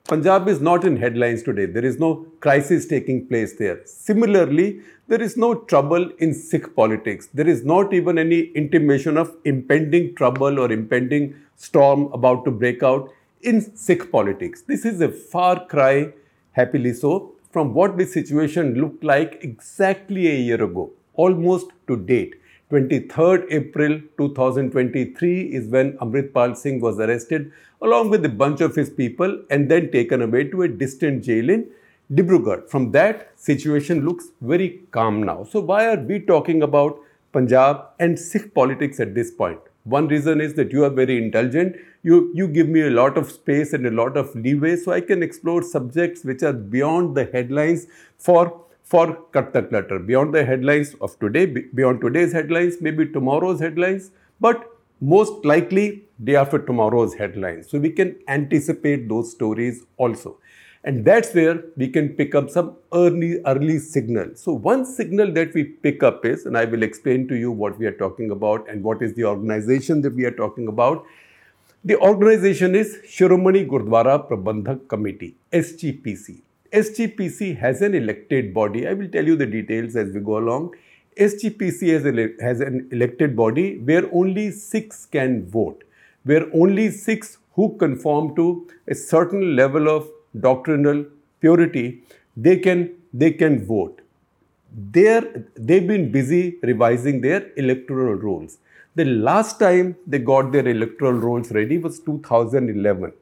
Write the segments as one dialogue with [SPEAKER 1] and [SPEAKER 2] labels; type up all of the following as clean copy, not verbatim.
[SPEAKER 1] Punjab is not in headlines today. There is no crisis taking place there. Similarly, there is no trouble in Sikh politics. There is not even any intimation of impending trouble or impending storm about to break out in Sikh politics. This is a far cry, happily so, from what the situation looked like exactly a year ago, almost to date. 23rd April 2023 is when Amritpal Singh was arrested along with a bunch of his people and then taken away to a distant jail in Dibrugarh. From that, situation looks very calm now. So why are we talking about Punjab and Sikh politics at this point? One reason is that you are very indulgent. You give me a lot of space and a lot of leeway so I can explore subjects which are beyond the headlines for Cut the Clutter, beyond the headlines of today, beyond today's headlines, maybe tomorrow's headlines, but most likely day after tomorrow's headlines. So we can anticipate those stories also. And that's where we can pick up some early signals. So one signal that we pick up is, and I will explain to you what we are talking about and what is the organization that we are talking about. The organization is Shiromani Gurdwara Prabandhak Committee, SGPC. SGPC has an elected body. I will tell you the details as we go along. SGPC has an elected body where only Sikhs can vote, where only Sikhs who conform to a certain level of doctrinal purity, they can vote. They've been busy revising their electoral rolls. The last time they got their electoral rolls ready was 2011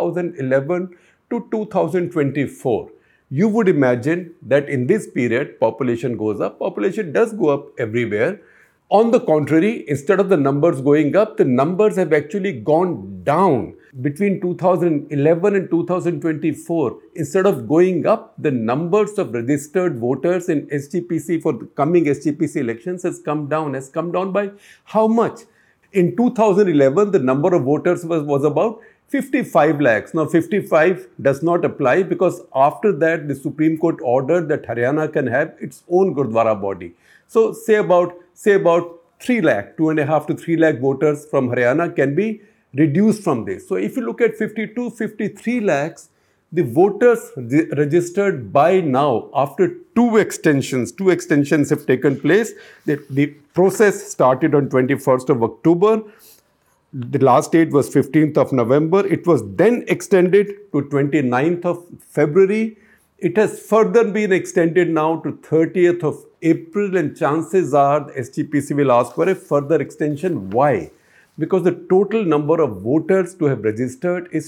[SPEAKER 1] to 2024. You would imagine that in this period, population goes up. Population does go up everywhere. On the contrary, instead of the numbers going up, the numbers have actually gone down. Between 2011 and 2024, instead of going up, the numbers of registered voters in SGPC for the coming SGPC elections has come down. Has come down by how much? In 2011, the number of voters was about 55 lakhs. Now, 55 does not apply because after that, the Supreme Court ordered that Haryana can have its own Gurdwara body. So, say about 3 lakh, 2.5 to 3 lakh voters from Haryana can be reduced from this. So, if you look at 52, 53 lakhs, the voters registered by now, after two extensions have taken place. The process started on 21st of October. The last date was 15th of November. It was then extended to 29th of February. It has further been extended now to 30th of April, and chances are the SGPC will ask for a further extension. Why? Because the total number of voters to have registered is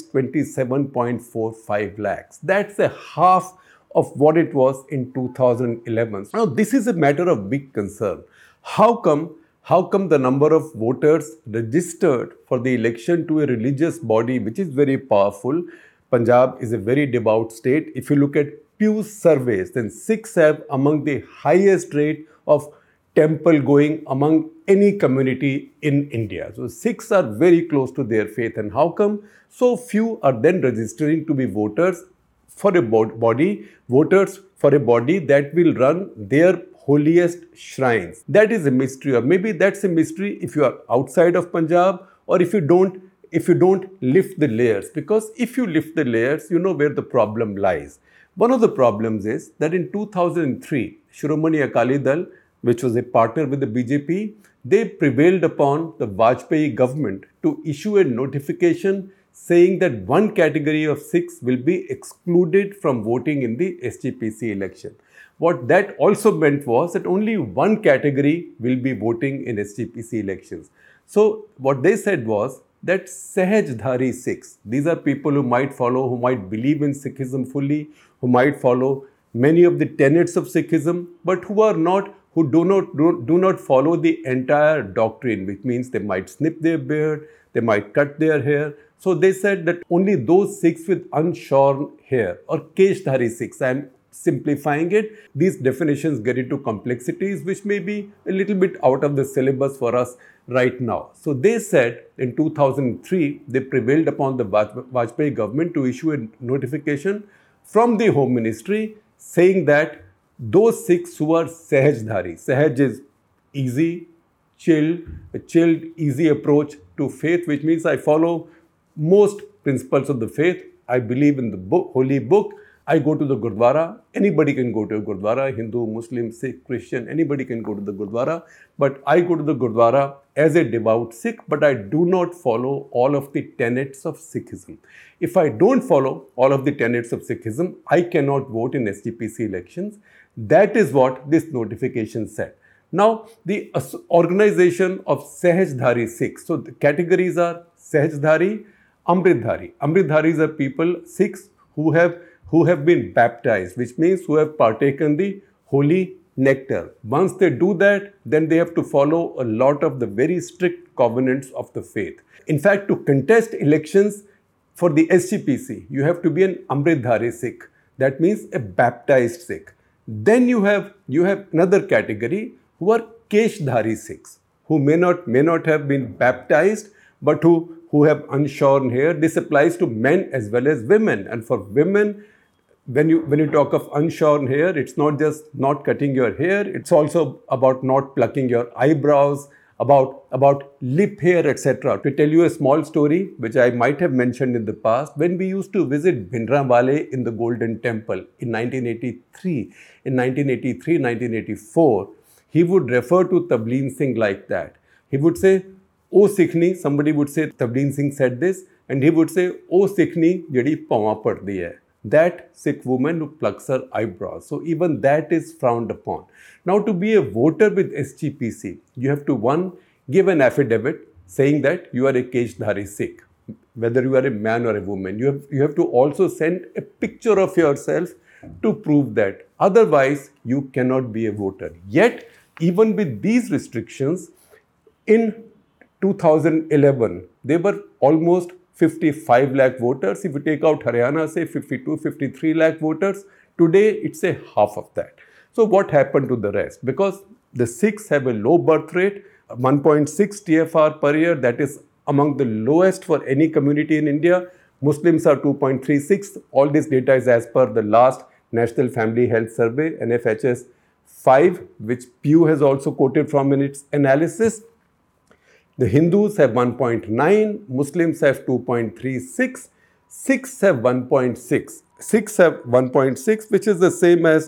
[SPEAKER 1] 27.45 lakhs. That's a half of what it was in 2011. Now, this is a matter of big concern. How come the number of voters registered for the election to a religious body, which is very powerful? Punjab is a very devout state. If you look at Pew's surveys, then Sikhs have among the highest rate of temple going among any community in India. So Sikhs are very close to their faith. And how come so few are then registering to be voters for a body that will run their holiest shrines? That is a mystery, or maybe that's a mystery if you are outside of Punjab, or if you don't lift the layers. Because if you lift the layers, you know where the problem lies. One of the problems is that in 2003, Shiromani Akali Dal, which was a partner with the BJP, they prevailed upon the Vajpayee government to issue a notification saying that one category of Sikhs will be excluded from voting in the SGPC election. What that also meant was that only one category will be voting in SGPC elections. So what they said was that Sahajdhari Sikhs, these are people who might believe in Sikhism fully, who might follow many of the tenets of Sikhism, but who do not follow the entire doctrine, which means they might snip their beard, they might cut their hair. So they said that only those Sikhs with unshorn hair, or Keshdhari Sikhs, I am simplifying it. These definitions get into complexities which may be a little bit out of the syllabus for us right now. So they said in 2003, they prevailed upon the Vajpayee government to issue a notification from the Home Ministry saying that those Sikhs who are Sahajdhari, Sahaj is easy, chilled, easy approach to faith, which means I follow most principles of the faith, I believe in the book, holy book. I go to the Gurdwara. Anybody can go to a Gurdwara, Hindu, Muslim, Sikh, Christian, anybody can go to the Gurdwara. But I go to the Gurdwara as a devout Sikh, but I do not follow all of the tenets of Sikhism. If I don't follow all of the tenets of Sikhism, I cannot vote in SGPC elections. That is what this notification said. Now, the organization of Sahajdhari Sikhs. So the categories are Sahajdhari, Amritdhari. Amritdharis are people, Sikhs, who have been baptized, which means who have partaken the holy nectar. Once they do that, then they have to follow a lot of the very strict covenants of the faith. In fact, to contest elections for the SGPC, you have to be an Amritdhari Sikh. That means a baptized Sikh. Then you have another category who are Keshdhari Sikhs, who may not have been baptized, but who have unshorn hair. This applies to men as well as women. And for women, when you talk of unshorn hair, it's not just not cutting your hair, it's also about not plucking your eyebrows, about lip hair, etc. To tell you a small story, which I might have mentioned in the past, when we used to visit Bhindranwale in the Golden Temple in 1983, 1984, he would refer to Tableen Singh like that. He would say, "O Sikhni," somebody would say, Tableen Singh said this, and he would say, "O Sikhni, jedi pawa paddi hai." That Sikh woman who plucks her eyebrows. So even that is frowned upon. Now, to be a voter with SGPC, you have to, one, give an affidavit saying that you are a Keshdhari Sikh, whether you are a man or a woman. You have to also send a picture of yourself to prove that. Otherwise, you cannot be a voter. Yet, even with these restrictions, in 2011, there were almost 55 lakh voters. If you take out Haryana, say 52, 53 lakh voters. Today, it's a half of that. So what happened to the rest? Because the Sikhs have a low birth rate, 1.6 TFR per year. That is among the lowest for any community in India. Muslims are 2.36. All this data is as per the last National Family Health Survey, NFHS 5, which Pew has also quoted from in its analysis. The Hindus have 1.9, Muslims have 2.36, Sikhs have 1.6. Sikhs have 1.6, which is the same as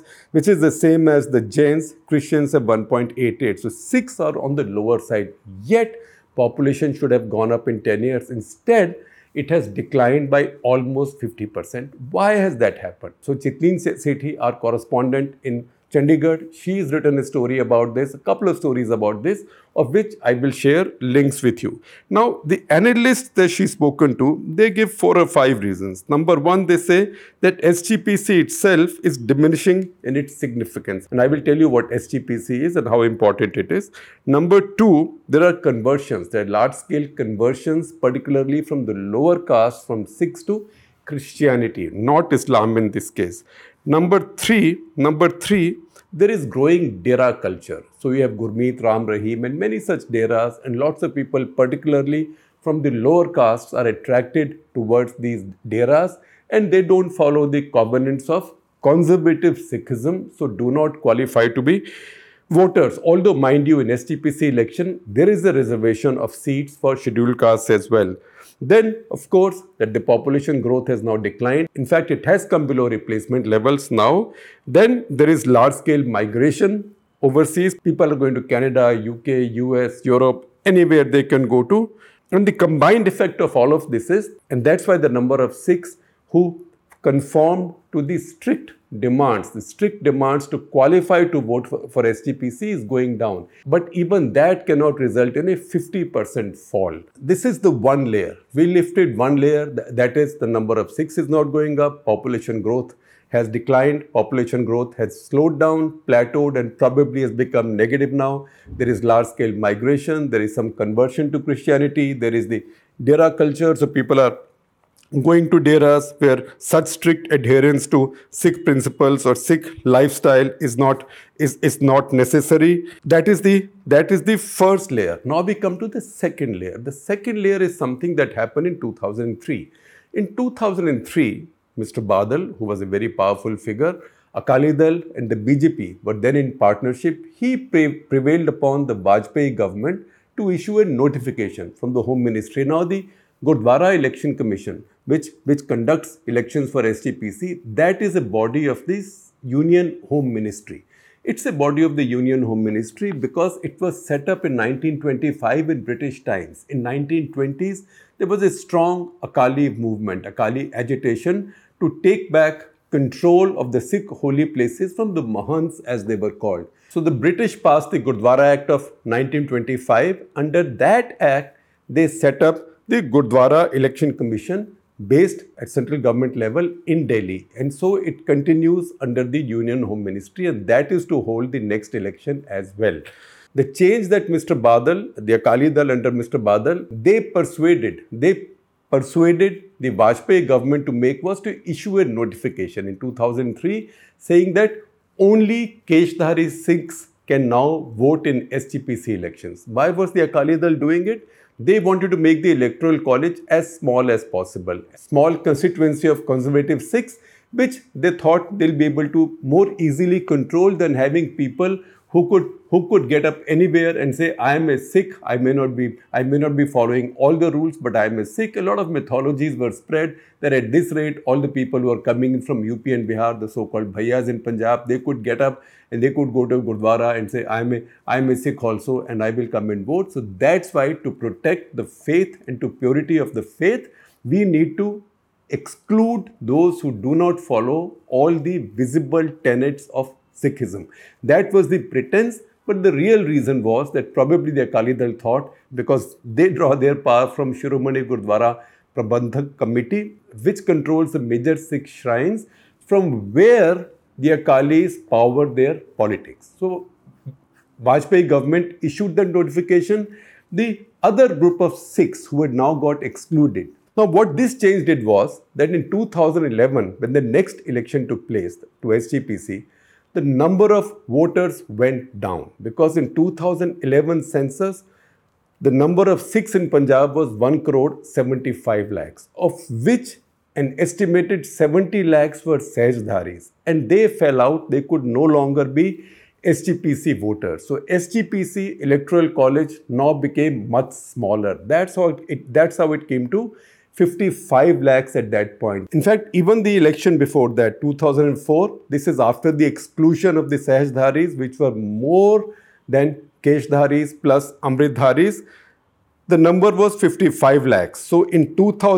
[SPEAKER 1] the Jains. Christians have 1.88. So Sikhs are on the lower side. Yet population should have gone up in 10 years. Instead, it has declined by almost 50%. Why has that happened? So Chitleen Sethi, our correspondent in Chandigarh, she's written a story about this, a couple of stories about this, of which I will share links with you. Now, the analysts that she's spoken to, they give 4 or 5 reasons. Number one, they say that SGPC itself is diminishing in its significance. And I will tell you what SGPC is and how important it is. Number two, there are conversions. There are large-scale conversions, particularly from the lower caste, from Sikhs to Christianity, not Islam in this case. Number three, there is growing dera culture. So we have Gurmeet, Ram Rahim and many such deras, and lots of people, particularly from the lower castes, are attracted towards these deras, and they don't follow the covenants of conservative Sikhism, so do not qualify to be voters. Although, mind you, in SGPC election, there is a reservation of seats for scheduled castes as well. Then, of course, that the population growth has now declined. In fact, it has come below replacement levels now. Then there is large-scale migration overseas. People are going to Canada, UK, US, Europe, anywhere they can go to. And the combined effect of all of this is, and that's why the number of Sikhs who conform to the strict demands to qualify to vote for SGPC is going down. But even that cannot result in a 50% fall. This is the one layer. We lifted one layer, that is the number of Sikhs is not going up, population growth has declined, population growth has slowed down, plateaued and probably has become negative now. There is large-scale migration, there is some conversion to Christianity, there is the dera culture, so people are going to deras where such strict adherence to Sikh principles or Sikh lifestyle is not necessary. That is the first layer. Now we come to the second layer. The second layer is something that happened in 2003. In 2003, Mr. Badal, who was a very powerful figure, Akali Dal and the BJP were then in partnership. He prevailed upon the Vajpayee government to issue a notification from the Home Ministry. Now the Gurdwara Election Commission, which conducts elections for SGPC, that is a body of this Union Home Ministry. It's a body of the Union Home Ministry because it was set up in 1925 in British times. In 1920s, there was a strong Akali movement, Akali agitation to take back control of the Sikh holy places from the Mahants as they were called. So the British passed the Gurdwara Act of 1925. Under that act, they set up the Gurdwara Election Commission based at central government level in Delhi. And so it continues under the Union Home Ministry, and that is to hold the next election as well. The change that Mr. Badal, the Akali Dal under Mr. Badal, they persuaded the Vajpayee government to make was to issue a notification in 2003 saying that only Keshdhari Sikhs can now vote in SGPC elections. Why was the Akali Dal doing it? They wanted to make the electoral college as small as possible. A small constituency of conservative Sikhs, which they thought they'll be able to more easily control than having people who could get up anywhere and say, I am a Sikh, I may not be following all the rules, but I am a Sikh. A lot of mythologies were spread that at this rate, all the people who are coming in from UP and Bihar, the so-called Bhaiyas in Punjab, they could get up and they could go to Gurdwara and say, I am a Sikh also and I will come and vote. So that's why, to protect the faith and to purity of the faith, we need to exclude those who do not follow all the visible tenets of Sikhism. That was the pretense, but the real reason was that probably the Akali Dal thought, because they draw their power from Shiromani Gurdwara Prabandhak Committee, which controls the major Sikh shrines, from where the Akalis power their politics. So Vajpayee government issued that notification. The other group of Sikhs who had now got excluded. Now what this change did was that in 2011, when the next election took place to SGPC, the number of voters went down, because in 2011 census, the number of Sikhs in Punjab was 1 crore 75 lakhs, of which an estimated 70 lakhs were Sahajdharis, and they fell out. They could no longer be SGPC voters. So SGPC Electoral College now became much smaller. That's how it came to 55 lakhs at that point. In fact, even the election before that, 2004, this is after the exclusion of the Sahajdharis, which were more than Keshdharis plus Amritdharis, the number was 55 lakhs. So in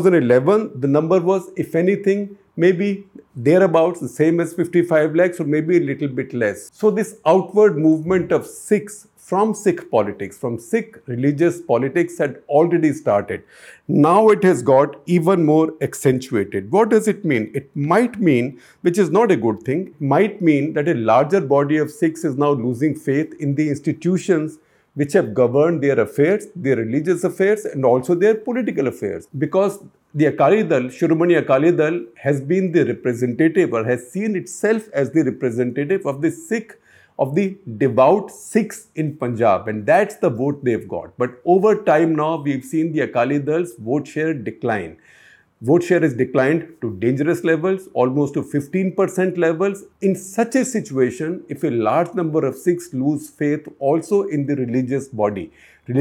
[SPEAKER 1] 2011, the number was, if anything, maybe thereabouts the same as 55 lakhs or maybe a little bit less. So this outward movement of Sikhs from Sikh politics, from Sikh religious politics had already started. Now it has got even more accentuated. What does it mean? It might mean, which is not a good thing, might mean that a larger body of Sikhs is now losing faith in the institutions which have governed their affairs, their religious affairs, and also their political affairs. Because the Akali Dal, Shiromani Akali Dal, has been the representative or has seen itself as the representative of the Sikh, of the devout Sikhs in Punjab, and that's the vote they've got. But over time now, we've seen the Akali Dal's vote share decline. Vote share has declined to dangerous levels, almost to 15% levels. In such a situation, if a large number of Sikhs lose faith also in the religious body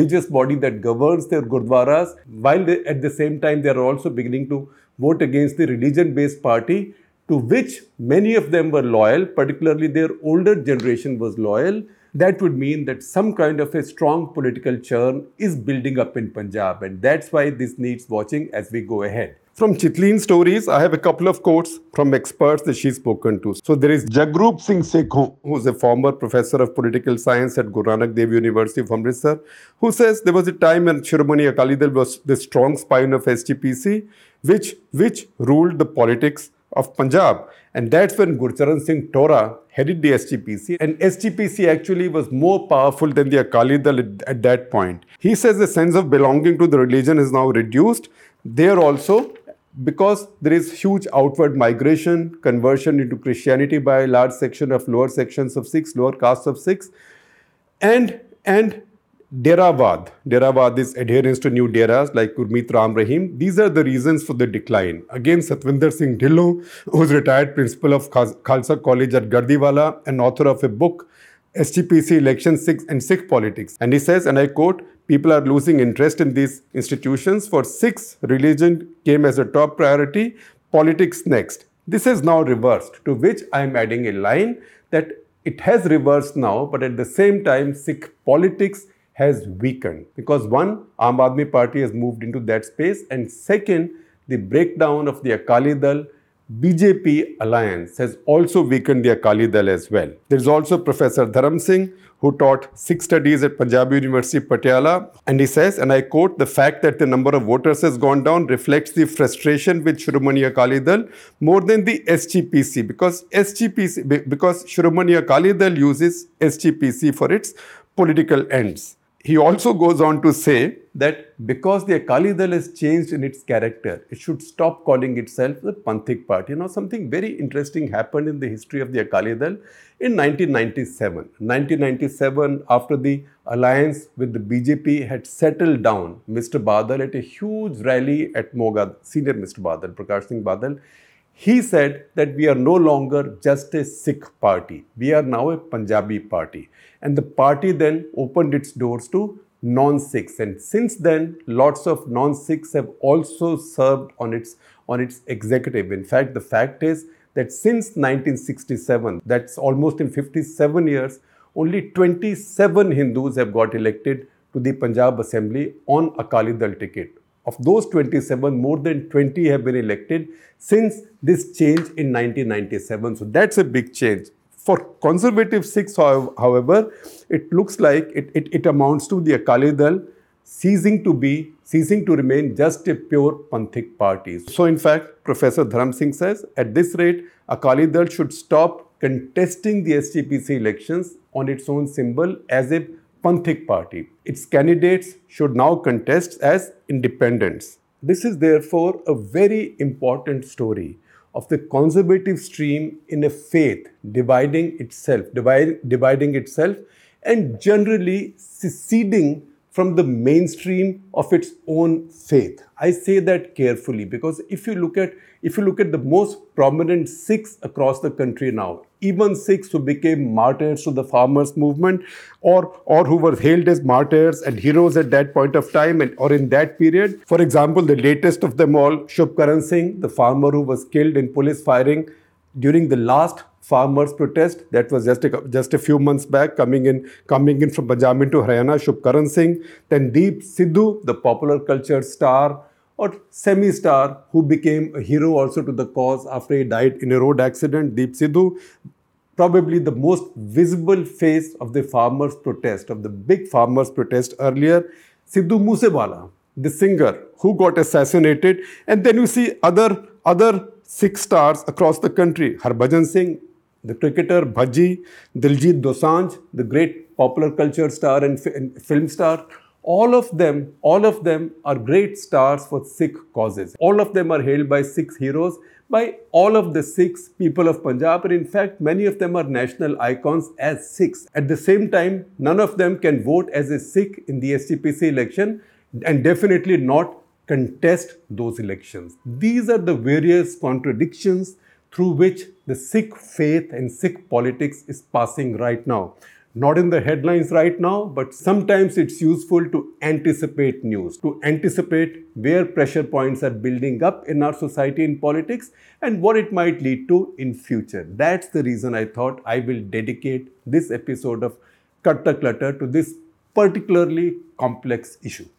[SPEAKER 1] that governs their Gurdwaras, while they, at the same time they are also beginning to vote against the religion-based party, to which many of them were loyal, particularly their older generation was loyal, that would mean that some kind of a strong political churn is building up in Punjab, and that's why this needs watching as we go ahead. From Chitleen Stories, I have a couple of quotes from experts that she's spoken to. So there is Jagrup Singh Sekhon, who's a former professor of political science at Guru Nanak Dev University of Amritsar, who says there was a time when Shiromani Akali Dal was the strong spine of SGPC, which ruled the politics of Punjab. And that's when Gurcharan Singh Tora headed the SGPC, and SGPC actually was more powerful than the Akali Dal at that point. He says the sense of belonging to the religion is now reduced. There also, because there is huge outward migration, conversion into Christianity by a large section of lower sections of Sikhs, lower castes of Sikhs, and Deravad is adherence to new Deras like Gurmeet Ram Rahim. These are the reasons for the decline. Again, Satwinder Singh Dhillon, who is retired principal of Khalsa College at Gardiwala and author of a book, SGPC Elections, Sikhs and Sikh Politics. And he says, and I quote, People are losing interest in these institutions. For Sikhs, religion came as a top priority, politics next. This is now reversed, to which I am adding a line that it has reversed now, but at the same time, Sikh politics has weakened. Because one, Aam Aadmi Party has moved into that space, and second, the breakdown of the Akali Dal BJP alliance has also weakened the Akali Dal as well. There is also Professor Dharam Singh, who taught Sikh studies at Punjab University, Patiala, and he says, and I quote, "The fact that the number of voters has gone down reflects the frustration with Shiromani Akali Dal more than the SGPC, because Shiromani Akali Dal uses SGPC for its political ends." He also goes on to say that because the Akali Dal has changed in its character, it should stop calling itself the Panthik party. Something very interesting happened in the history of the Akali Dal in 1997. 1997, after the alliance with the BJP had settled down, Mr. Badal at a huge rally at Moga, senior Mr. Badal, Prakash Singh Badal, he said that we are no longer just a Sikh party. We are now a Punjabi party. And the party then opened its doors to non-Sikhs. And since then, lots of non-Sikhs have also served on its executive. In fact, the fact is that since 1967, that's almost in 57 years, only 27 Hindus have got elected to the Punjab Assembly on Akali Dal ticket. Of those 27, more than 20 have been elected since this change in 1997. So that's a big change. For conservative Sikhs, however, it looks like it amounts to the Akali Dal ceasing to remain just a pure Panthik party. So in fact, Professor Dharam Singh says, at this rate, Akali Dal should stop contesting the SGPC elections on its own symbol as a Panthik party. Its candidates should now contest as independents. This is therefore a very important story of the conservative stream in a faith dividing itself and generally seceding from the mainstream of its own faith. I say that carefully because if you look at the most prominent Sikhs across the country now, even Sikhs who became martyrs to the farmers' movement or who were hailed as martyrs and heroes at that point of time or in that period. For example, the latest of them all, Shubkaran Singh, the farmer who was killed in police firing during the last farmers' protest, that was just a few months back, coming in from Punjab into Haryana, Shubkaran Singh. Then Deep Sidhu, the popular culture star or semi-star who became a hero also to the cause after he died in a road accident. Deep Sidhu, probably the most visible face of the farmers' protest, of the big farmers' protest earlier. Sidhu Moosewala, the singer who got assassinated. And then you see other Sikh stars across the country. Harbhajan Singh, the cricketer, Bhaji, Diljit Dosanjh, the great popular culture star and film star. All of them are great stars for Sikh causes. All of them are hailed by Sikh heroes, by all of the Sikhs, people of Punjab, and in fact, many of them are national icons as Sikhs. At the same time, none of them can vote as a Sikh in the SGPC election and definitely not contest those elections. These are the various contradictions through which the Sikh faith and Sikh politics is passing right now. Not in the headlines right now, but sometimes it's useful to anticipate news, to anticipate where pressure points are building up in our society in politics and what it might lead to in future. That's the reason I thought I will dedicate this episode of Cut the Clutter to this particularly complex issue.